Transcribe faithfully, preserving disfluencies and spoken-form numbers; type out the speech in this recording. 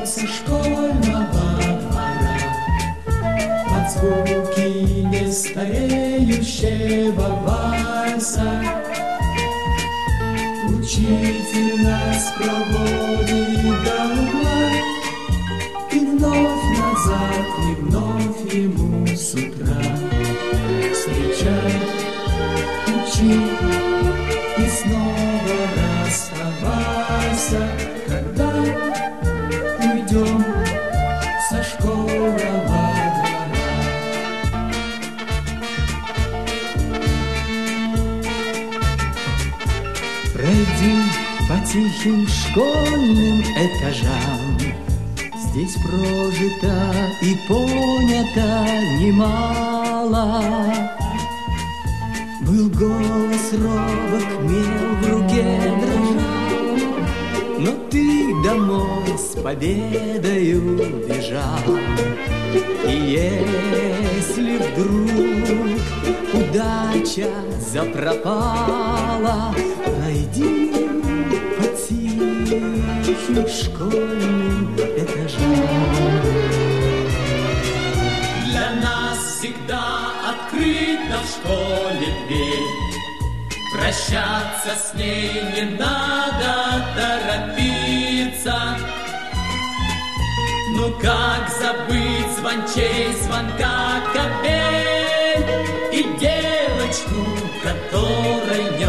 со школьного двора под звуки нестареющего вальса. Учитель нас проводит до угла, и вновь назад, и вновь ему с утра встречать, учить и снова расставайся, когда уйдем со школьного двора. Пройди по тихим школьным этажам, здесь прожито и понято немало. Был голос робок, мел в руке дрожал, но ты домой с победою бежал. И если вдруг удача запропала, пройди по тихим школьным этажам. Для нас всегда открыта в школе дверь, прощаться с ней не надо торопиться. Ну как забыть звончей звонка капель и девочку, которой